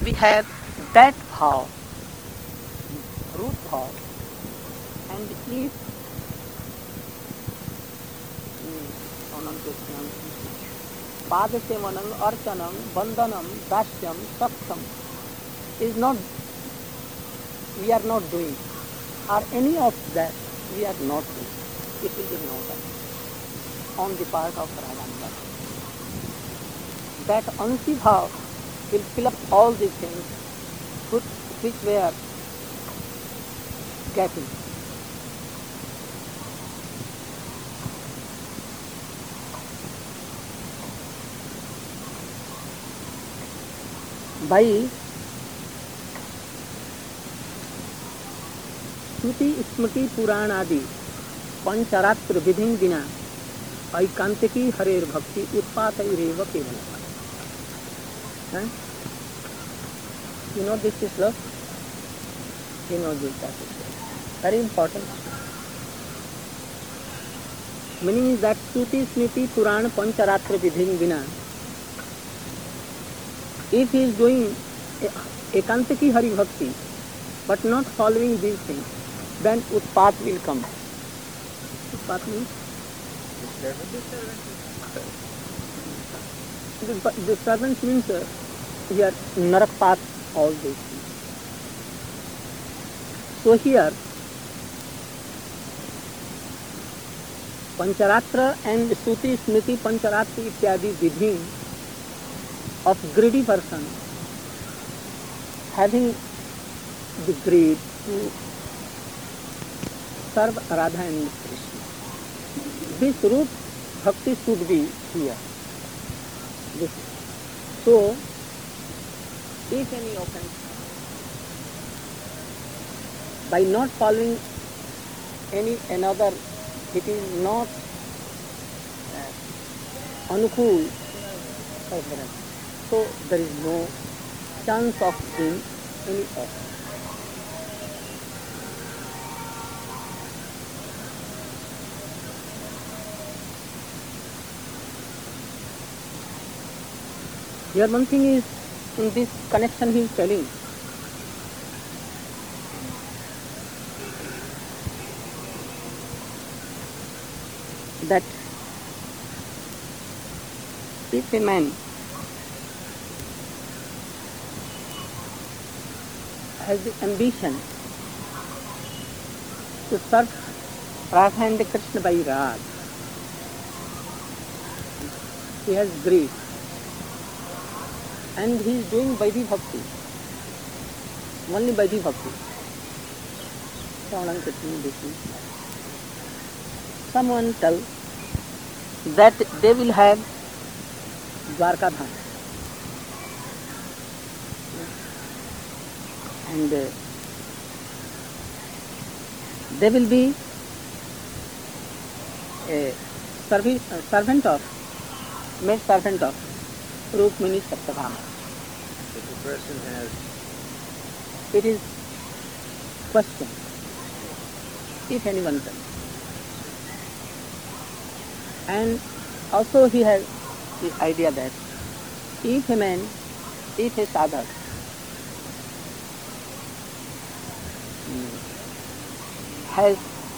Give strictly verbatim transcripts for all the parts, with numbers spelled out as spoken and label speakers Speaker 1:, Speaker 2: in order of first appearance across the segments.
Speaker 1: we have that bhav, root bhav, and if Padasevanam, Archanam, Bandhanam, Dasyam, Saksam is not, we are not doing, or any of that we are not doing. It will be noted on the part of Radhanuga. That Ansi Bhav will fill up all these things which, which we are getting. By श्रुति स्मृति पुराण आदि पंचरात्र विधि बिना ऐकांतिकी हरेर भक्ति उत्पातैरेव केवल. You know this is love. You know this that is very important. Meaning is that श्रुति स्मृति पुराण पंचरात्र विधि बिना, if he is doing ekantiki hari bhakti but not following these things, then utpat will come. Utpat means disturbance. Disturbance means uh, here narakpat, all these things. So here pancharatra and Shruti Smriti pancharatra ityadi vidhi of greedy person having the greed to serve Radha and Krishna. This root bhakti should be here. This. So, if any offense, by not following any another, it is not uh, anukul for Radha. So there is no chance of doing any offense. Here one thing is, in this connection he is telling, that if a man has the ambition to serve Radha and Krishna by Rag, he has greed, and he is doing Vaidhi Bhakti, only Vaidhi Bhakti. Someone tell that they will have Dwarka Dham, and uh, they will be a servi- uh, servant of, maid servant of Rukmini Saptabhama.
Speaker 2: If a person has,
Speaker 1: it is question, if anyone can. And also he has the idea that if a man, if a sadhak has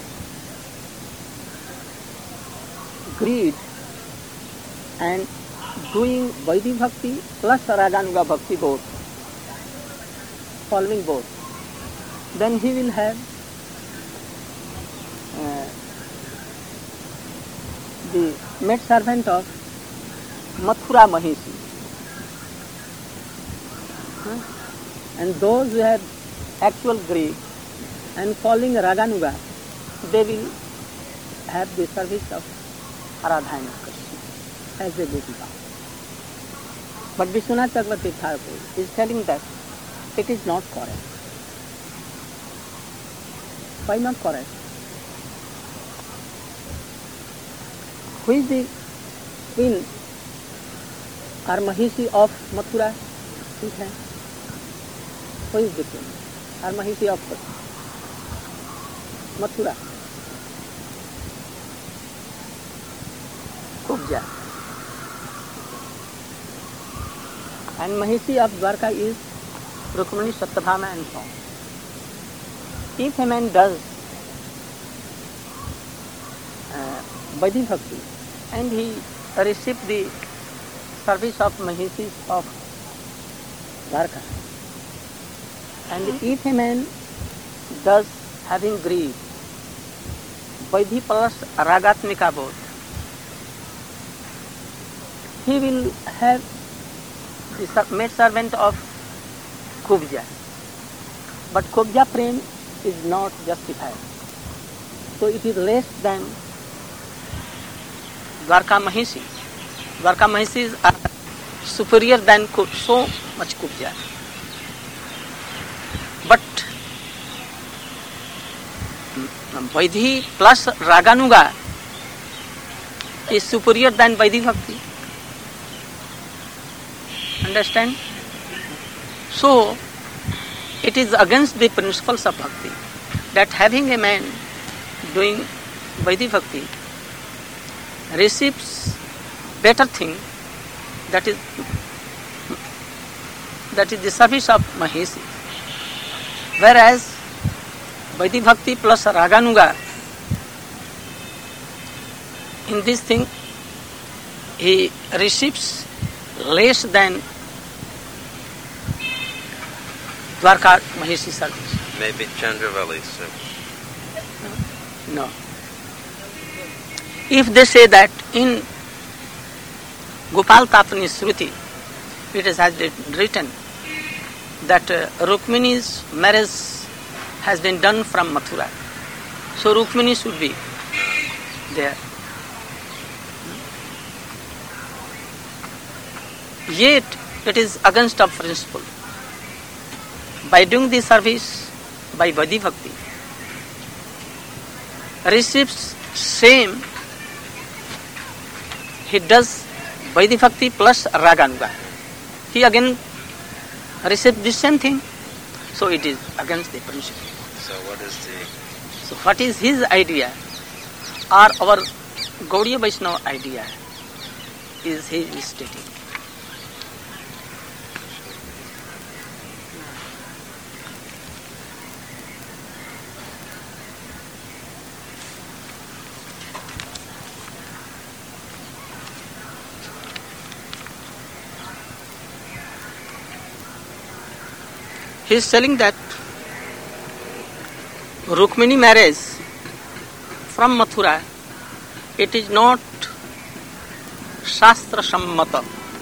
Speaker 1: greed and doing Vaidhi Bhakti plus Raganuga Bhakti both, following both, then he will have uh, the maid servant of Mathura Mahisi. Huh? And those who have actual greed and following Raganuga, they will have the service of Radha and Krishna as a Devi. But Vishwanath Chakravarti Thakur is telling that it is not correct. Why not correct? Who is the queen or Mahisi of Mathura? Who is the queen or Mahisi of Mathura? Kubja. And Mahisi of Dwarka is Rukmini, Satyabhama and so on. If a man does uh, Vaidhi Bhakti and he receives the service of Mahisis of Dwarka, and if a man does having greed, Vaidhi plus Ragatmika both, he will have the maid servant of Kubja. But Kubja prem is not justified. So it is less than Dwarka Mahisi. Dwarka Mahisis are superior than so much Kubja. But Vaidhi plus Raganuga is superior than Vaidhi Bhakti. Understand? So, it is against the principles of Bhakti that having a man doing Vaidhi Bhakti receives better thing, that is that is the service of Mahesi. Whereas Vaidhi Bhakti plus Raganuga, in this thing he receives less than Dwarka Mahesi service.
Speaker 2: Maybe Chandravali service.
Speaker 1: No. If they say that in Gopal Tapani Shruti, it is has written that uh, Rukmini's marriage has been done from Mathura. So Rukmini should be there. Yet it is against our principle. By doing the service by Vaidhi Bhakti, receives same, he does Vaidhi Bhakti plus Raganuga. He again receives the same thing. So it is against the principle.
Speaker 2: So what is the...
Speaker 1: So what is his idea or our Gaudiya Vaishnava idea is he is stating. He is telling that Rukmini marriage from Mathura, it is not Shastra Sammata.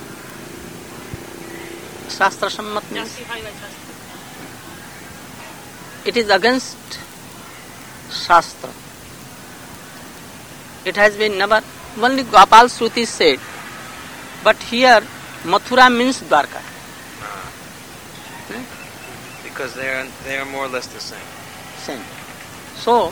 Speaker 1: Shastra Sammata means it is against Shastra. It has been never, only Gopal Shruti said, but here Mathura means Dwarka.
Speaker 2: Because they are they are more or less the same.
Speaker 1: Same. So,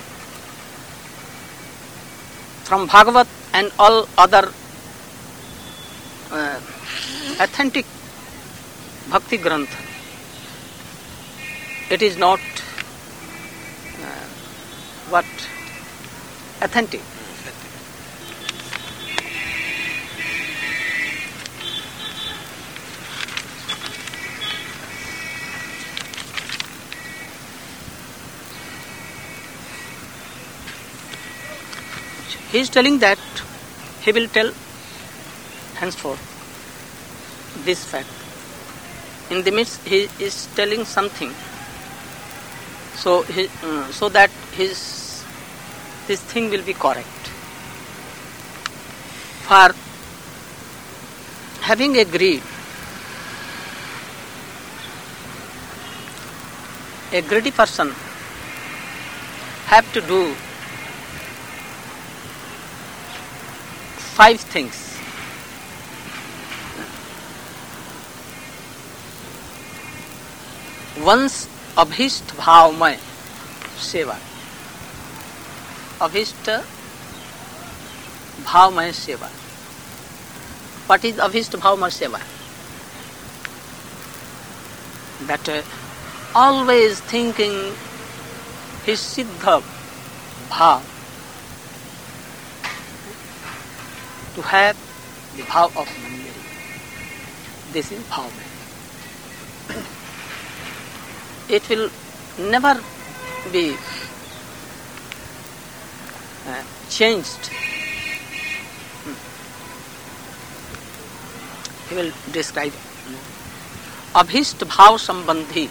Speaker 1: from Bhagavat and all other uh, authentic Bhakti Grantha, it is not uh, what authentic. He is telling that he will tell henceforth this fact. In the midst, he is telling something, so he, uh, so that his this thing will be correct. For having a greed, a greedy person have to do five things. Once abhishta bhavmay seva. Abhishta bhavmay seva. What is abhishta bhavmay seva? That uh, always thinking his siddha bhav, to have the bhav of Manjari. This is bhavmay. it will never be uh, changed. Hmm. He will describe Abhisht bhav sambandhi.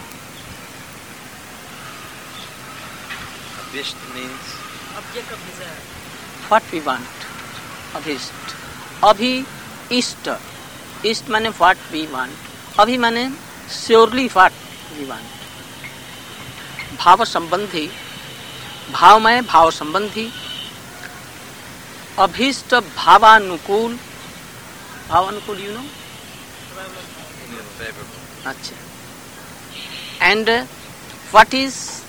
Speaker 2: Abhisht means
Speaker 3: Object of desire.
Speaker 1: What we want. Abhisht. Abhi ist. Ist means what we want. Abhi means surely what we want. भाव संबंधी, भावमय भाव संबंधी, अभीष्ट भावानुकूल, भावानुकूल you know?
Speaker 2: favorable.
Speaker 1: अच्छा. And uh, what is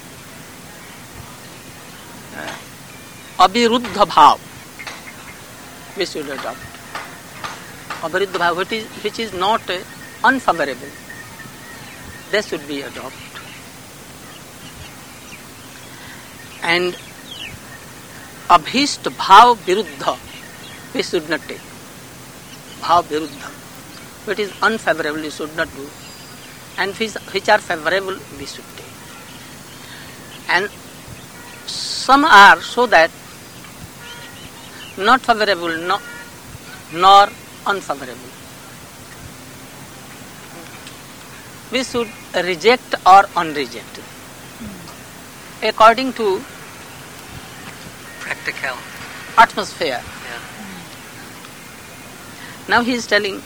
Speaker 1: uh, अविरुद्ध भाव? We should adopt. अविरुद्ध भाव which is, which is not uh, unfavorable. They should be adopted. And abhisht bhav viruddha we should not take. Bhav viruddha. Which is unfavorable we should not do. And which, which are favorable we should take. And some are so that not favorable no, nor unfavorable. We should reject or unreject according to
Speaker 3: Practical.
Speaker 1: atmosphere.
Speaker 3: Yeah.
Speaker 1: Now he is telling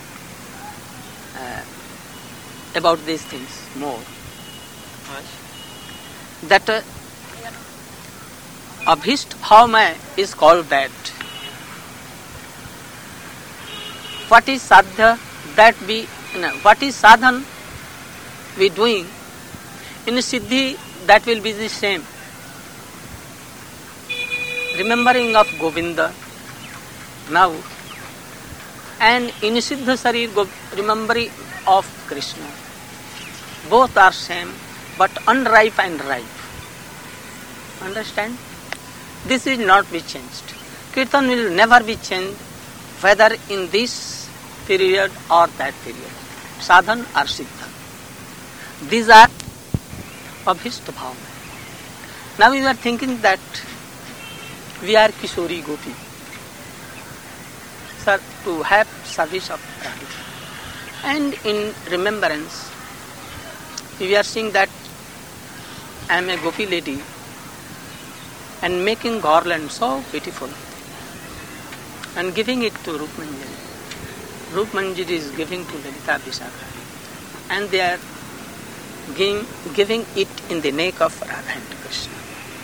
Speaker 1: uh, about these things more. That uh, abhisht bhavmay is called bad. What is sadhya that we, no, what is sadhan we doing in siddhi that will be the same. Remembering of Govinda now and in Siddha Sarir Go- remembering of Krishna. Both are same but unripe and ripe. Understand? This will not be changed. Kirtan will never be changed whether in this period or that period. Sadhan or Siddha. These are abhisht bhav. Now we are thinking that we are Kishori Gopi. Sir, to have service of Radhika. And in remembrance, we are seeing that I am a Gopi lady and making garland so beautiful and giving it to Rup Manjari. Rup Manjari is giving to Lalita Vishakha. And they are giving, giving it in the neck of Radha and Krishna.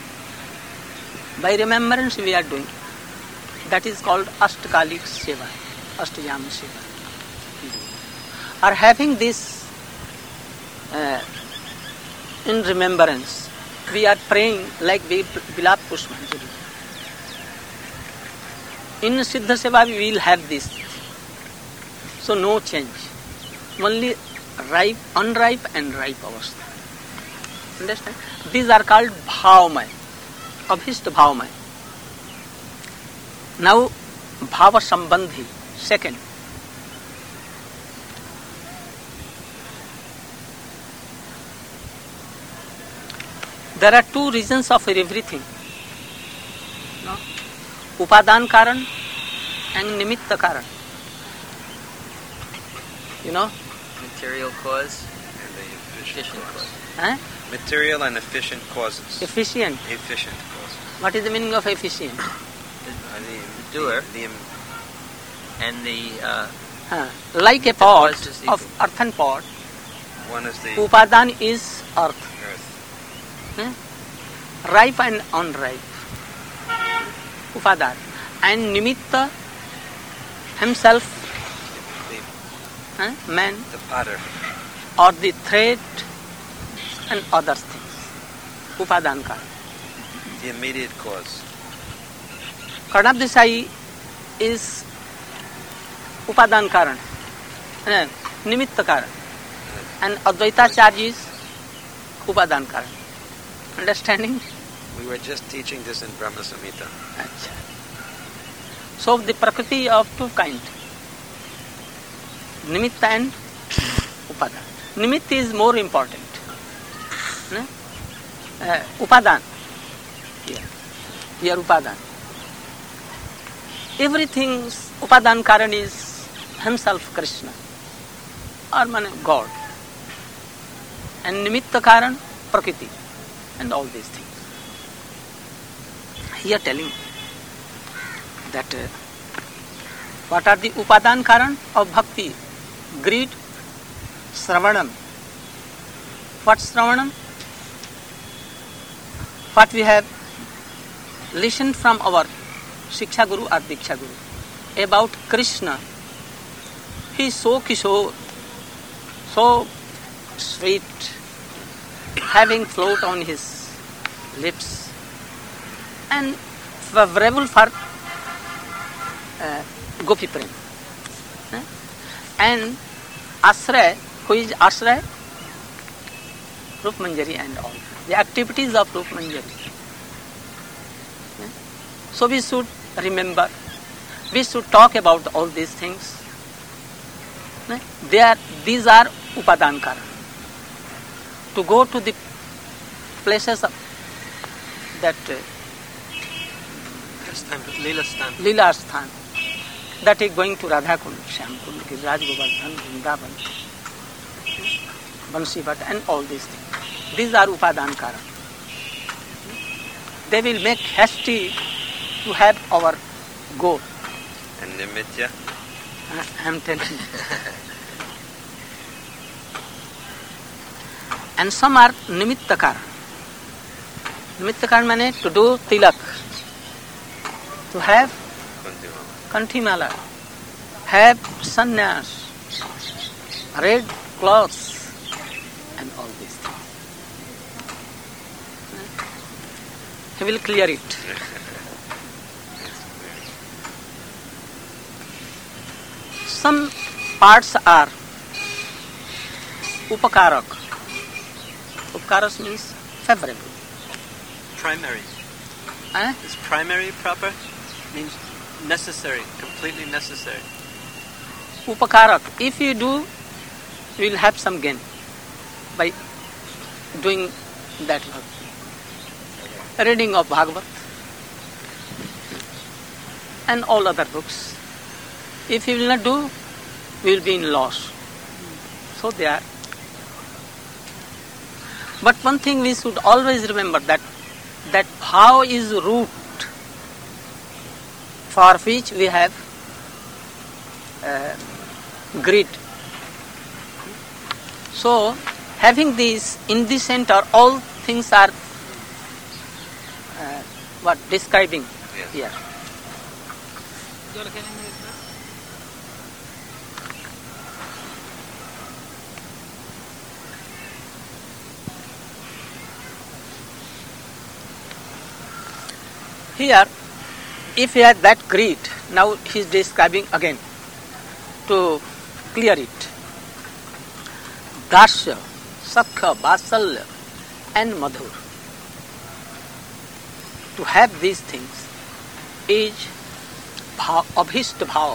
Speaker 1: By remembrance we are doing. That is called Ashtakalik Seva, Ashtayama Seva. Or having this uh, in remembrance, we are praying like Vilap Pushpanjali. In Siddha Seva we will have this. So no change. Only ripe, unripe and ripe avastha. Understand? These are called bhavmay, abhisht bhavmay. Now, bhava sambandhi, second. There are two reasons of everything. No? Upadan karan and nimitta karan. You know?
Speaker 3: Material cause,
Speaker 2: And the efficient
Speaker 3: efficient
Speaker 2: cause.
Speaker 3: cause.
Speaker 1: Eh?
Speaker 2: Material and efficient causes.
Speaker 1: Efficient.
Speaker 2: Efficient causes.
Speaker 1: What is the meaning of efficient?
Speaker 3: The,
Speaker 2: Uh, the,
Speaker 3: the doer
Speaker 2: The, the,
Speaker 3: and the uh,
Speaker 1: Huh. Like a pot
Speaker 3: cause is
Speaker 1: of
Speaker 3: equal.
Speaker 1: earthen pot,
Speaker 2: one is the
Speaker 1: upadan is earth.
Speaker 2: earth.
Speaker 1: Eh? Ripe and unripe. Upadan. And nimitta himself,
Speaker 2: The,
Speaker 1: eh? man,
Speaker 2: the potter.
Speaker 1: or the thread and other things. Upadan karan.
Speaker 2: The immediate cause.
Speaker 1: Karnab Desai is upadan karan, eh? nimitta karan. And Advaitacharya is upadan karan. Understanding?
Speaker 2: We were just teaching this in Brahma Samhita.
Speaker 1: Achha. So the prakriti of two kind, nimitta and upadan. Nimitta is more important. no? uh, upadan. Here, here upadan. Everything's upadan karan is himself Krishna, or man God, and nimitta karan prakriti, and all these things. Here telling that uh, what are the upadan karan of bhakti? Greed, Sravanam. What's Sravanam? What we have listened from our Shiksha Guru or Diksha Guru about Krishna. He is so kishore, so sweet, having float on his lips, and favorable for uh, Gopi Prem. Eh? And Asray, who is Asray? Rup Manjari and all. The activities of Rup Manjari. Eh? So we should remember, we should talk about all these things. Eh? They are, these are Upadan Karan. To go to the places of that uh,
Speaker 2: Leela Sthan.
Speaker 1: Leela Sthan, that is going to Radha Kund, Shyam Kund, Giriraj Govardhan, Vrindavan, Bansi Bhat, and all these things. These are Upadan Karan. They will make hasty to have our goal.
Speaker 2: And Nimitya?
Speaker 1: I am telling you. And some are Nimitta Karan. Nimitta Karan means to do tilak, to have kanthimala, have sannyas, red clothes, and all these things. He will clear it. Some parts are upakarak. Upakaras means favorable.
Speaker 4: Primary.
Speaker 1: Eh?
Speaker 4: Is primary proper? Means necessary, completely necessary.
Speaker 1: Upakarak. If you do, you will have some gain by doing that work. Reading of Bhagavad and all other books. If you will not do, you will be in loss. So they are. But one thing we should always remember, that that bhav is root for which we have uh, greed. So, having this in the center, all things are uh, what describing
Speaker 2: Yes.
Speaker 1: here. Here, if he had that greed, now he is describing again to clear it. Dasya, Sakha, Vasalya, and Madhur. To have these things is bhav, abhishta bhav.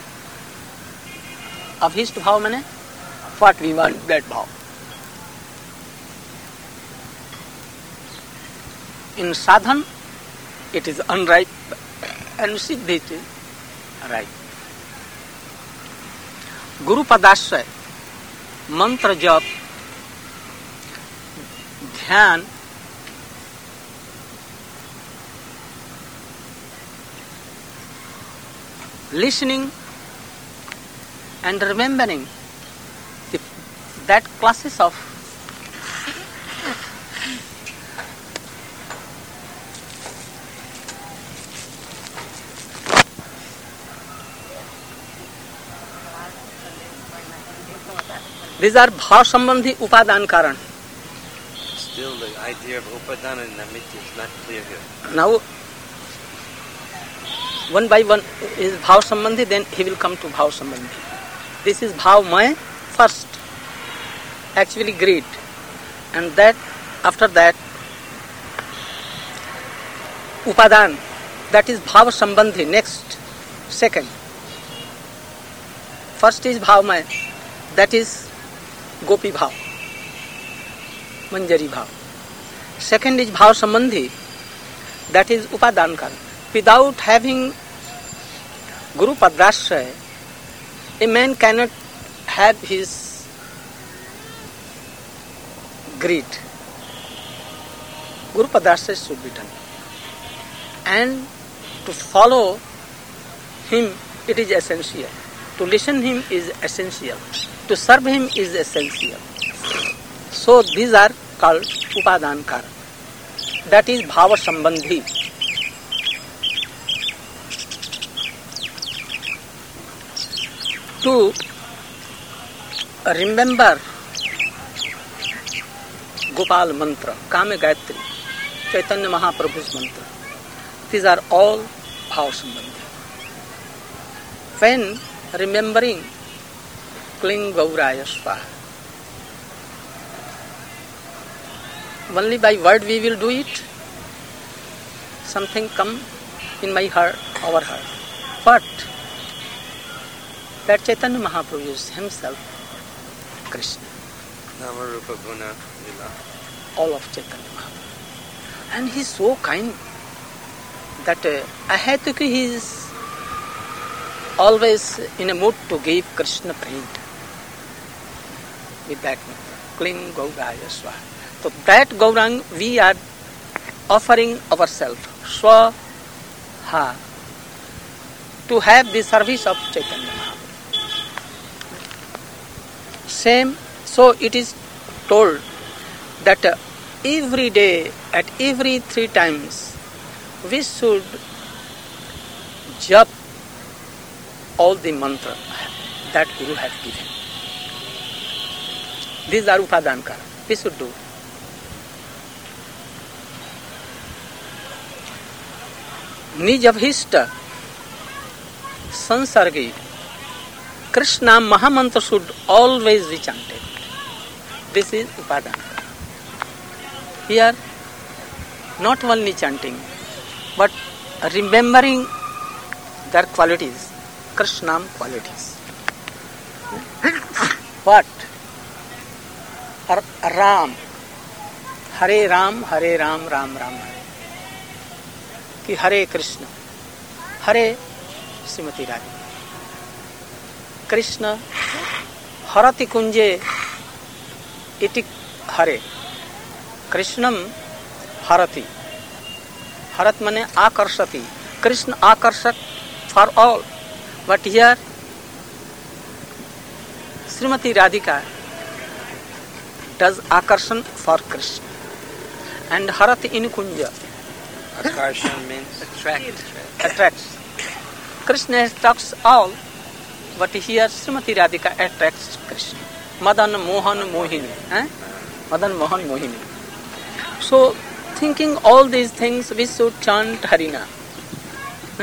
Speaker 1: Abhishta bhav means what we want, that bhav. In sadhan, it is unripe, and siddhi it is ripe. Guru Padashraya, mantra jap, dhyan, listening and remembering the, that classes of these are bhav sambandhi upadan karan.
Speaker 2: Still, the idea of upadana and namitya is not clear here.
Speaker 1: Now, one by one is bhav sambandhi, then he will come to bhav sambandhi. This is bhav maya first, actually greed, and that after that upadan, that is bhav sambandhi, next, second. First is bhav maya, that is Gopi bhav, Manjari bhav. Second is bhava sambandhi, that is upadan karma. Without having Guru Padrashraya, a man cannot have his greed. Guru Padrashraya should be done. And to follow him, it is essential. To listen him is essential. To serve him is essential. So these are called upadan karma. That is bhava sambandhi. To remember Gopal mantra, Kame Gayatri, Chaitanya Mahaprabhu's mantra, these are all bhava sambandhi. When remembering Kling Gauraya Swaha, only by word we will do it. Something come in my heart, our heart. But that Chaitanya Mahaprabhu is himself Krishna.
Speaker 2: Namarupa Guna Lila.
Speaker 1: All of Chaitanya Mahaprabhu. And he is so kind that uh, Ahatuki he is always in a mood to give Krishna pain. With that Kling Gauraya Swaha. So that Gaurang we are offering ourselves, Swaha, to have the service of Chaitanya Mahaprabhu. Same, so it is told that uh, every day, at every three times, we should jap all the mantra that Guru has given. These are upadan karma. We should do. निज अभीष्ट संसर्गी Krishna Mahamantra should always be chanted. This is upadan. Here, not only chanting, but remembering their qualities, Krishnam qualities. What? Ram, Hare Ram, Hare Ram, Ram Ram Hare. कि हरे कृष्ण हरे श्रीमती राधिका कृष्ण हरति कुंजे इति हरे कृष्णम हरति हरत माने आकर्षति कृष्ण आकर्षक for all but here Shrimati Radhika does आकर्षण for Krishna and हरति in Kunj
Speaker 2: Akarshan means
Speaker 3: Attract.
Speaker 1: attracts. Krishna attracts all, but here Srimati Radhika attracts Krishna. Madan Mohan Mohini. Eh? Madan Mohan Mohini. So, thinking all these things, we should chant Harina. Eh?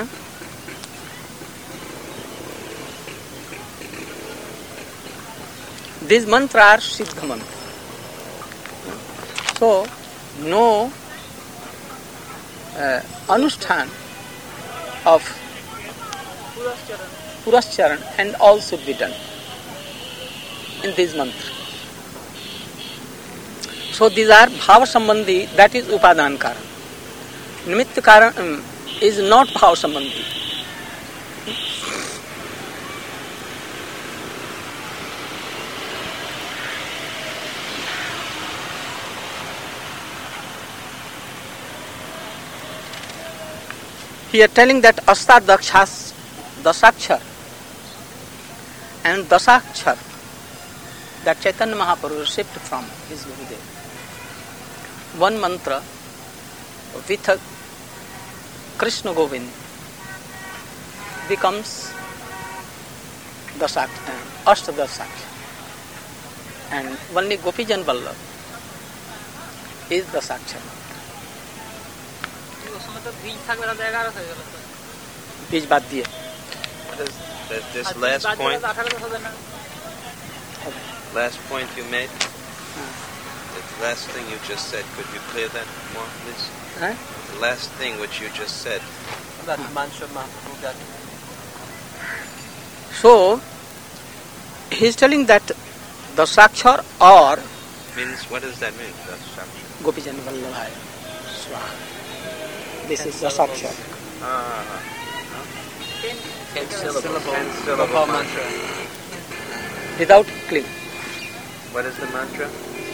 Speaker 1: These mantras are Siddha mantra. So, no Uh, Anushthan of Purascharan and all should be done in these mantras. So these are bhava sambandhi, that is upadan karan. Nimitta karan um, is not bhava sambandhi. He is telling that Astadakshas, Dasakshar and Dasakshar that Chaitanya Mahaprabhu received from his Gurudev. One mantra with a Krishna Govind becomes Dasakshar, Ashtadasakshar, and only Gopijan Vallabh is Dasakshar. बीज बात दिए.
Speaker 2: That this last point, last point you made, the last thing you just said, could you clear that more, please?
Speaker 1: Huh?
Speaker 2: The last thing which you just said.
Speaker 4: That mantra Mahaprabhu got.
Speaker 1: So, he is telling that the Sakshar or
Speaker 2: Means, what does that mean? That's Sakshar.
Speaker 1: Gopijan Vallabhaya Swaha. This is the Sakshar.
Speaker 2: Ah,
Speaker 3: Ten, ten syllables.
Speaker 2: ten syllable mantra.
Speaker 1: Without cling.
Speaker 2: What is the mantra?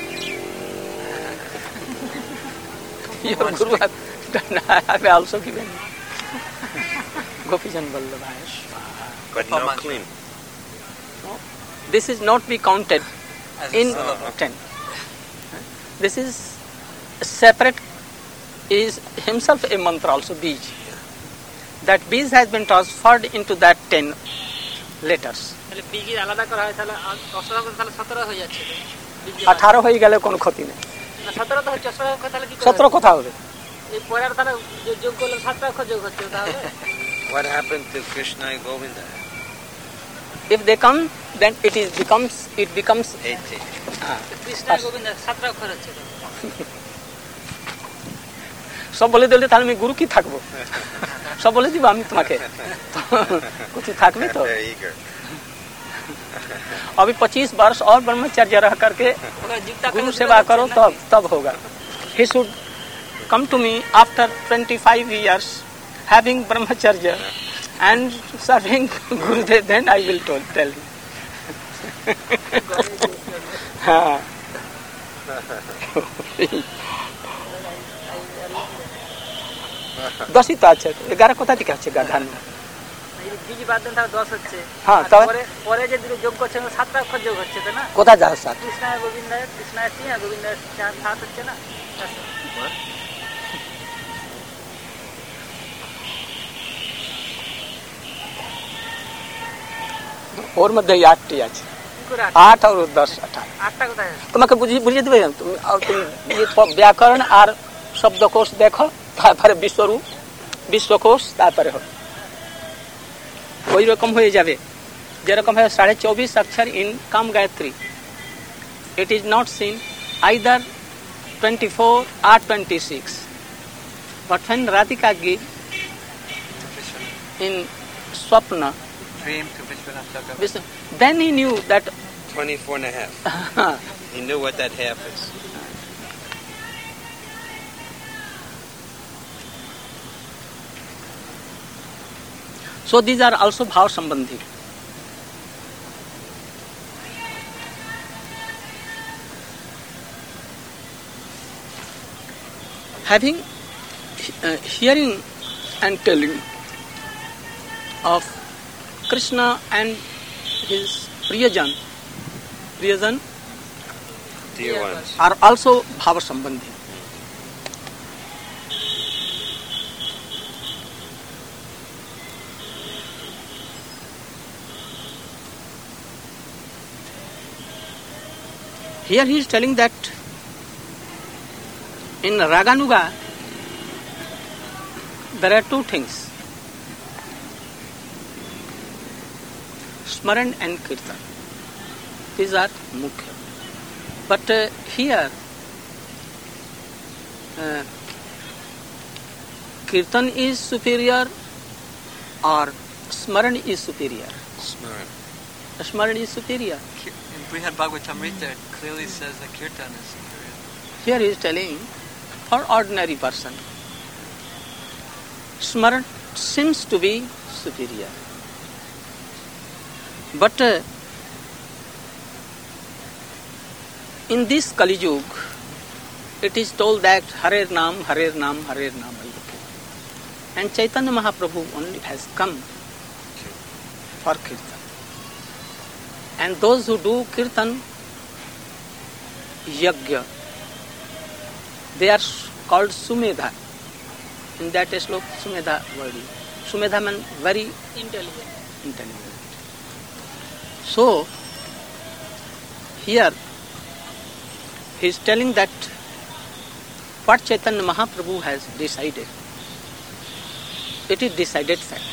Speaker 1: Your Guru has done, I have also given. Gopijan Vallabhaya Swaha.
Speaker 2: But no clean.
Speaker 1: No. This is not be counted
Speaker 4: As
Speaker 1: in
Speaker 4: a syllable.
Speaker 1: ten. This is separate, is himself a mantra also, Bij. That Bij has been transferred into that ten letters.
Speaker 5: তাহলে বিগি আলাদা করা হয় তাহলে অষ্টরাগ তাহলে সতেরো হয়ে যাচ্ছে
Speaker 1: আঠারো হয়ে গেলে কোনো ক্ষতি নেই।
Speaker 5: সতেরো তো হচ্ছে অষ্টরাগ তাহলে কি
Speaker 1: সতেরো কথা হবে।
Speaker 5: এই পরের তাহলে যোগ করলে সাতটা অক্ষর যোগ হচ্ছে তাহলে
Speaker 2: What happened to Krishna and Govinda?
Speaker 1: If they come, then it is becomes it becomes
Speaker 2: eighteen.
Speaker 5: Krishna আর গোবিন্দ সাতটা অক্ষর হচ্ছে
Speaker 1: সব বলে দিলে তাহলে আমি গুরু কি থাকবো? সব বলে দিব আমি তোমাকে, কিছু থাকবে তো?
Speaker 2: They're eager.
Speaker 1: अभी पच्चीस वर्ष और ब्रह्मचर्य रह करके गुरु सेवा करो तब तब होगा. He should come to me after twenty-five years having brahmacharya and serving Gurudev, then I will tell, tell him. हाँ. দশই তো আছে, এগারো কোথা থেকে আছে গাধান?
Speaker 5: বিজি বাদ দেন তাহলে দশ হচ্ছে।
Speaker 1: হ্যাঁ, তবে
Speaker 5: পরে পরে যে দুটো যোগ করছে সাতটা অক্ষর যোগ হচ্ছে তাই না?
Speaker 1: কোথা যাও সাত?
Speaker 5: কৃষ্ণ আর গোবিন্দ, কৃষ্ণ আর তিন আর গোবিন্দ চার, সাত হচ্ছে না?
Speaker 1: ওর মধ্যে আটটি আছে,
Speaker 5: কি করে আট?
Speaker 1: আট আর দশ আঠারো।
Speaker 5: আটটা কোথায় আছে?
Speaker 1: তোমাকে বুঝিয়ে বুঝিয়ে দেবে। তুমি তুমি ব্যাকরণ আর শব্দকোষ দেখো, তারপরে বিশ্বরূপ, বিশ্বকোষ, তারপরে হবে ওই রকম হয়ে যাবে। যেরকম হয় সাড়ে চব্বিশ অক্ষর in come Gayatri, it is not seen either twenty four or twenty six, but when Radhika gave in Swapna,
Speaker 4: Dream to Vishwanath.
Speaker 1: then he knew that
Speaker 2: twenty-four and a half. He knew what that half is.
Speaker 1: so these are also bhav sambandhi. Having uh, hearing and telling of Krishna and his Priyajan, Priyajan
Speaker 2: Dear ones.
Speaker 1: are also bhava sambandhi. Here he is telling that in Raganuga there are two things, Smaran and Kirtan. These are mukhya. But uh, here uh, Kirtan is superior or Smaran is superior?
Speaker 2: Smaran.
Speaker 1: Smaran is superior.
Speaker 4: In Brihad Bhagavatamrita, it clearly says that Kirtan is superior.
Speaker 1: Here he is telling, for ordinary person, Smaran seems to be superior. But uh, in this Kali Yuga, it is told that Harer Naam, Harer Naam, Harer Naam. And Chaitanya Mahaprabhu only has come for Kirtan. And those who do Kirtan Yajna, they are called Sumedha. In that slok, Sumedha word. Sumedha means very
Speaker 5: Intelligent.
Speaker 1: intelligent. So, here he is telling that what Chaitanya Mahaprabhu has decided, it is decided fact.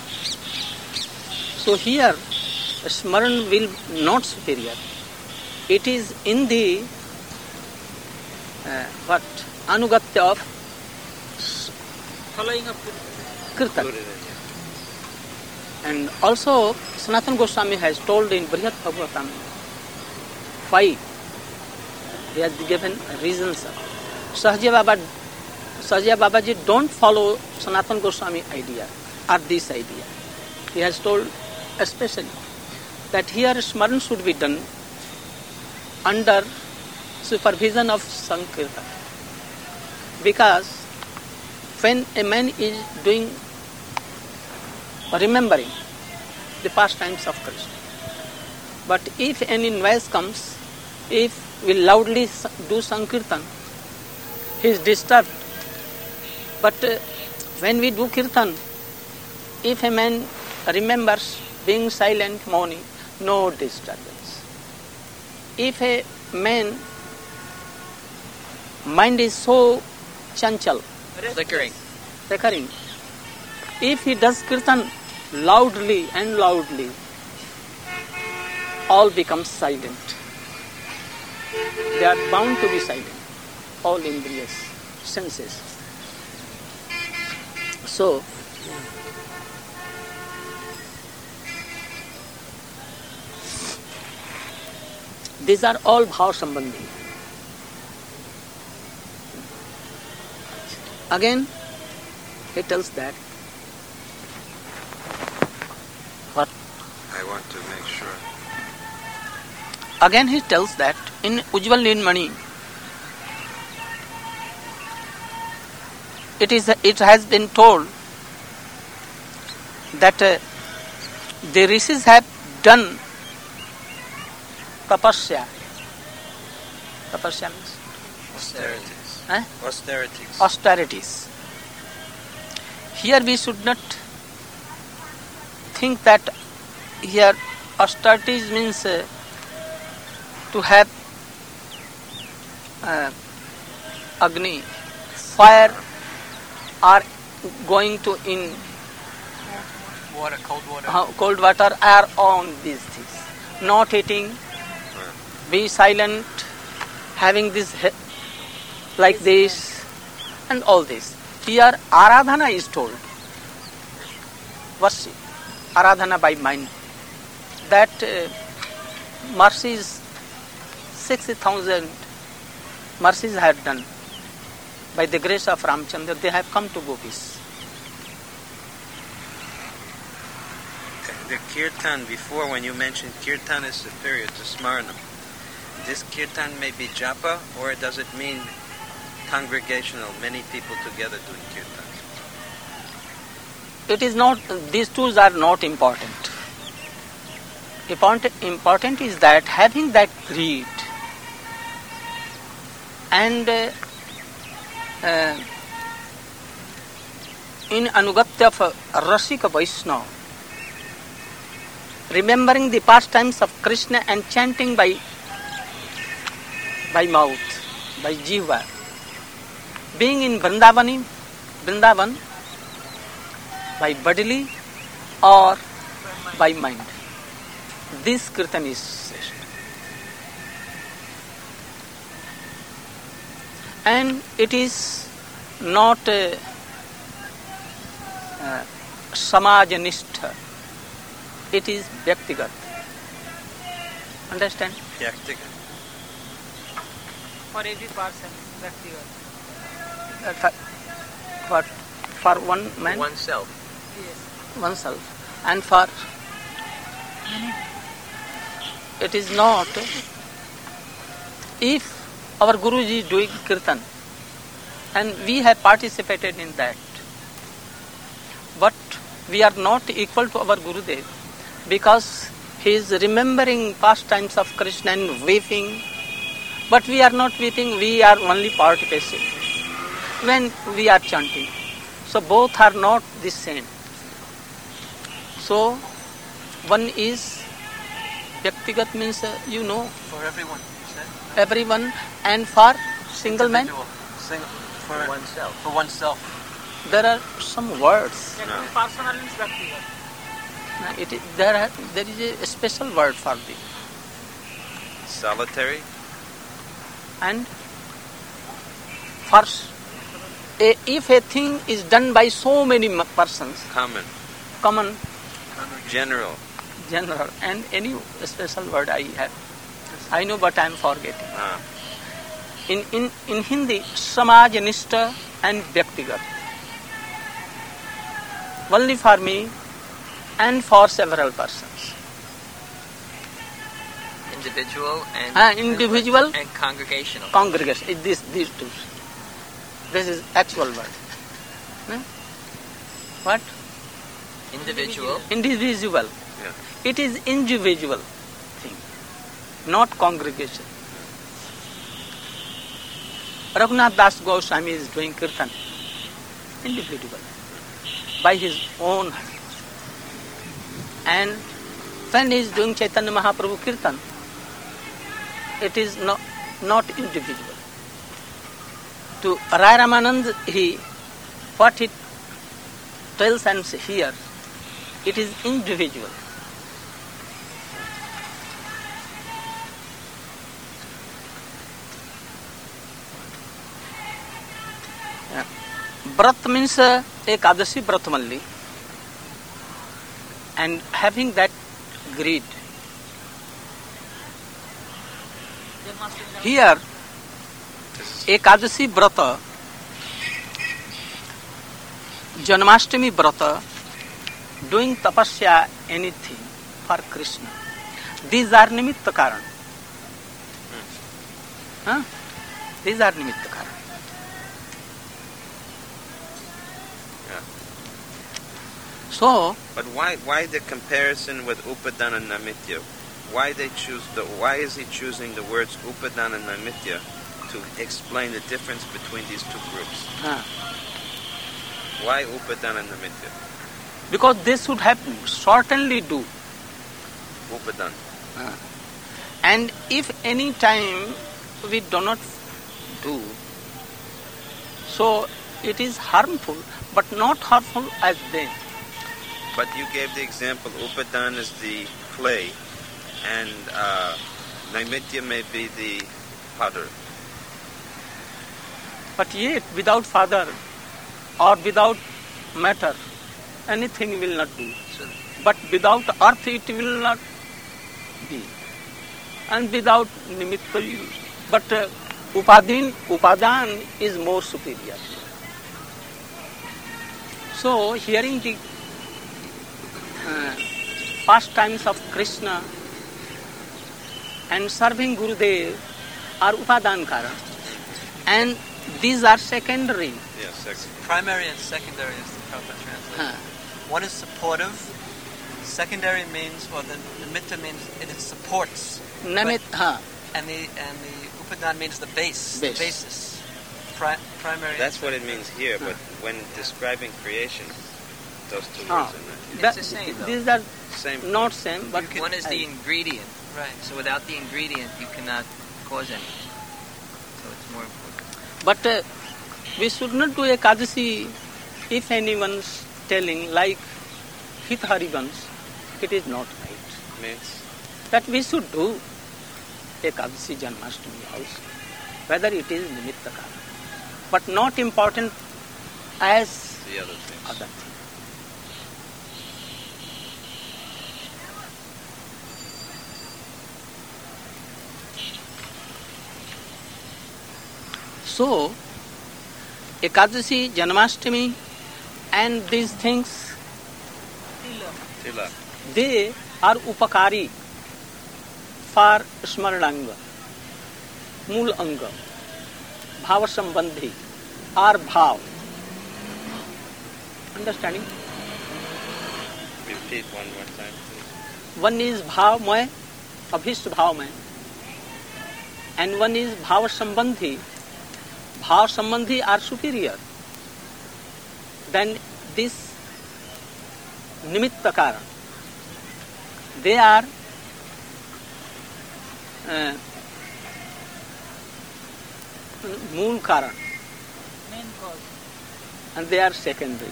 Speaker 1: So here, Smaran will not superior. It is in the uh, what anugatya of
Speaker 5: Following up
Speaker 1: Kirtan.
Speaker 2: Included in it.
Speaker 1: And also Sanatana Goswami has told in Brihad Bhagavatam why He has given reasons. Sahaja Baba, Sahaja Babaji don't follow Sanatana Goswami idea or this idea. He has told especially that here Smaran should be done under supervision of Sankirtan. Because when a man is doing, remembering the pastimes of Krishna, but if any noise comes, if we loudly do Sankirtan, he is disturbed. But uh, when we do Kirtan, if a man remembers being silent, mouning, no disturbance. If a man mind is so chanchal,
Speaker 3: Flickering.
Speaker 1: flickering, if he does Kirtan loudly and loudly, all becomes silent. They are bound to be silent, all indriyas, senses. So, these are all bhav sambandhi. Again, he tells that what?
Speaker 2: I want to make sure.
Speaker 1: Again, he tells that in Ujjwal Nilmani, it is it has been told that uh, the rishis have done tapasya. Tapasya means
Speaker 2: Austerities.
Speaker 1: eh?
Speaker 2: Austerities.
Speaker 1: austerities. Here we should not think that here austerities means uh, to have uh, agni, fire, or going to in
Speaker 4: Water, cold water.
Speaker 1: uh, cold water, or on these things. Not eating, be silent, having this he- like this, and all this. Here Aradhana is told. Worship, Aradhana by mind. That uh, mercies, sixty thousand mercies have done. By the grace of Ramchandra, they have come to Gopis.
Speaker 2: The kirtan, before when you mentioned kirtan is superior to smaranam, this kirtan may be japa, or does it mean congregational, many people together doing kirtan?
Speaker 1: It is not, these tools are not important. Important, important is that having that greed and uh, uh, in Anugatya of Rasika Vaishnava, remembering the pastimes of Krishna and chanting by by mouth, by jiva, being in Vrindavani, Vrindavan, by bodily or by mind. This kirtan is session. And it is not uh, uh, samajanistha. It is vyaktigat. Understand?
Speaker 2: Vyaktigat.
Speaker 5: For every person, practical.
Speaker 1: Uh, th- what? For one man,
Speaker 3: Oneself.
Speaker 5: Yes.
Speaker 1: oneself. And for it is not. If our Guruji is doing kirtan and we have participated in that, but we are not equal to our Gurudev because he is remembering pastimes of Krishna and weeping, but we are not weeping, we are only participating when we are chanting. So both are not the same. So one is Vyaktigat means uh, you know
Speaker 4: For everyone, you said?
Speaker 1: everyone, and for single man
Speaker 4: Individual. Single, for,
Speaker 3: For oneself.
Speaker 4: for oneself.
Speaker 1: there are some words.
Speaker 5: Actually, personal means practical.
Speaker 1: Uh, It is, there, are, there is a special word for the
Speaker 2: Solitary.
Speaker 1: and first. A, if a thing is done by so many m- persons,
Speaker 2: Common.
Speaker 1: common,
Speaker 2: General.
Speaker 1: general, and any special word I have, I know, but I am forgetting.
Speaker 2: Ah.
Speaker 1: in, in, in Hindi, Samajnishta and Vyaktigat. Only for me and for several persons.
Speaker 3: Individual and
Speaker 1: Ah, individual
Speaker 3: and congregational.
Speaker 1: congregation. It, this, these two. This is actual word. Hmm? What?
Speaker 3: Individual.
Speaker 1: Individual.
Speaker 2: Yeah.
Speaker 1: It is individual thing, not congregation. Raghunath Das Goswami is doing kirtan, individual, by his own hand. And when he is doing Chaitanya Mahaprabhu kirtan, it is not, not individual. To Rai Ramanand, he, what he tells and hears, it is individual. Yeah. Vrat means uh, Ekadasi Vrat only, and having that greed. Here, Ekadasi Vrata, Janmashtami Vrata, doing tapasya, anything for Krishna. These are nimitta karan. Huh? These are nimitta karan.
Speaker 2: Yeah.
Speaker 1: So,
Speaker 2: But why why the comparison with Upadana and Namitya? Why they choose the why is he choosing the words Upadana and Namitya to explain the difference between these two groups?
Speaker 1: huh,
Speaker 2: Why Upadana and Namitya?
Speaker 1: because they should have certainly do.
Speaker 2: Upadana.
Speaker 1: Uh, and if any time we do not do, so it is harmful, but not harmful as then.
Speaker 2: But you gave the example, Upadan is the clay, and uh, Naimitya may be the potter.
Speaker 1: But yet, without father or without matter, anything will not do.
Speaker 3: So
Speaker 1: But without earth, it will not be. And without nimitta use. But uh, upadin, upadan is more superior. So, hearing the uh, pastimes of Krishna and serving Gurudev are upadan karan. And these are secondary.
Speaker 2: Yes, sex.
Speaker 4: Primary and secondary is the proper translation.
Speaker 1: Huh.
Speaker 4: One is supportive. Secondary means, well, the nimitta means it is supports.
Speaker 1: Namit, huh.
Speaker 4: And the and the upadan means the base,
Speaker 1: Base.
Speaker 4: the basis. Pri- primary.
Speaker 2: That's what it means here, but when describing creation, those two
Speaker 1: Ah.
Speaker 2: words are not
Speaker 1: That-
Speaker 3: the same, though.
Speaker 1: These are
Speaker 2: same.
Speaker 1: not same, but
Speaker 3: one is the ingredient.
Speaker 4: Right.
Speaker 3: So without the ingredient, you cannot cause anything. So it's more important.
Speaker 1: But uh, we should not do Ekadasi if anyone's telling, like Hit Harivans, it is not right.
Speaker 2: means
Speaker 1: That we should do Ekadasi Janmashtami also, whether it is Nimitta Karan. But not important as
Speaker 2: the other things.
Speaker 1: other thing. So, Ekadasi, Janmashtami, and these things,
Speaker 2: Tila.
Speaker 1: they are upakari for Smarananga, Mool Anga, Bhava Sambandhi, or Bhav. Understanding?
Speaker 2: Repeat one more time, please.
Speaker 1: One is Bhavmay, Abhishta Bhavmay, and one is Bhava Sambandhi. Bhav Sambandhi are superior than this Nimitta Karan. They are uh, Mool Karan,
Speaker 5: Main cause.
Speaker 1: and they are secondary.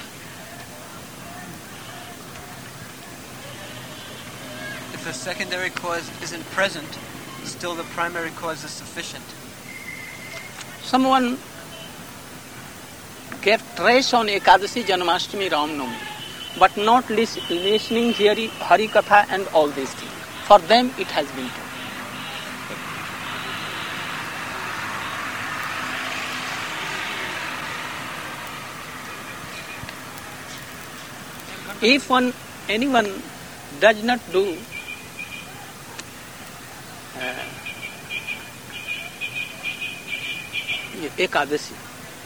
Speaker 4: If the secondary cause isn't present, still the primary cause is sufficient.
Speaker 1: Someone gave trace on Ekadasi, Janmashtami, Ramnavami, but not lis- listening, hearing Hari Katha and all these things. For them, it has been told. if one anyone does not do uh, Ekadasi,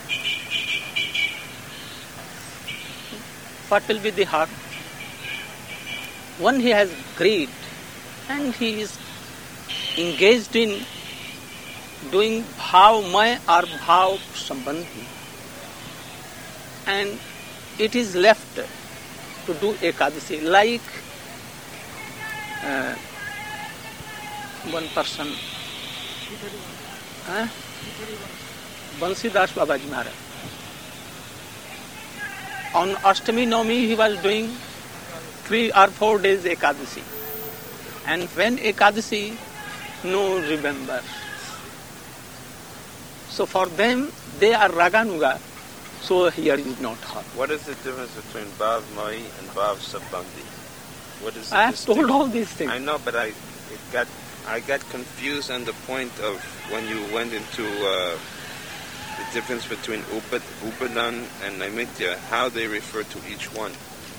Speaker 1: what will be the harm? One he has greed and he is engaged in doing bhavmay or bhav sambandhi, and it is left to do Ekadasi. Like uh, one person, uh, Bansidas Babaji Maharaj, on Ashtami Navami he was doing three or four days Ekadasi, and when Ekadasi, no remember. So for them, they are Raganuga, so here is not hard.
Speaker 2: What is the difference between Bhav Mai and Bhav Sabandhi? What is the
Speaker 1: I have
Speaker 2: distinction?
Speaker 1: told all these things.
Speaker 2: I know, but I it got I got confused on the point of when you went into uh, the difference between Upad, Upadan and Naimitya, how they refer to each one.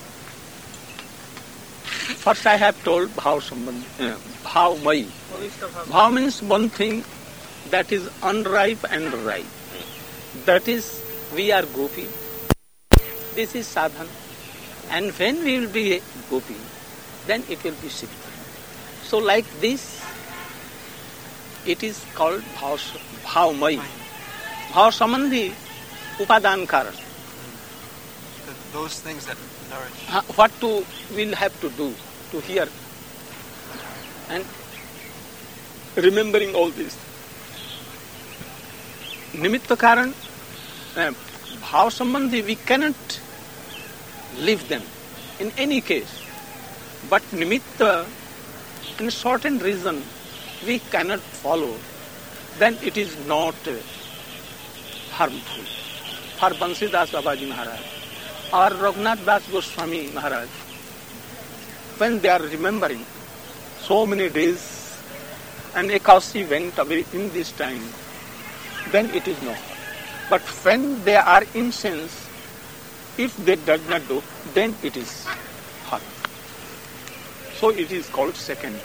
Speaker 1: First I have told Bhav Sambandhi, uh, Bhav Mai. Bhav means one thing that is unripe and ripe. That is, we are Gopi. This is sadhan. And when we will be Gopi, then it will be Siddha. So like this, it is called Bhav, bhav Mai. Bhav Sambandhi, Upadan Karan.
Speaker 4: Those things that nourish.
Speaker 1: Uh, what to will have to do to hear and remembering all this. Nimitta Karan, uh, Bhav Sambandhi, we cannot leave them in any case. But Nimitta, in certain reason, we cannot follow, then it is not uh, harmful. For Bansidas Babaji Maharaj or Raghunath Das Goswami Maharaj, when they are remembering so many days and Ekasi went away in this time, then it is not. But when they are in sense, if they does not do, then it is harm. So it is called secondary.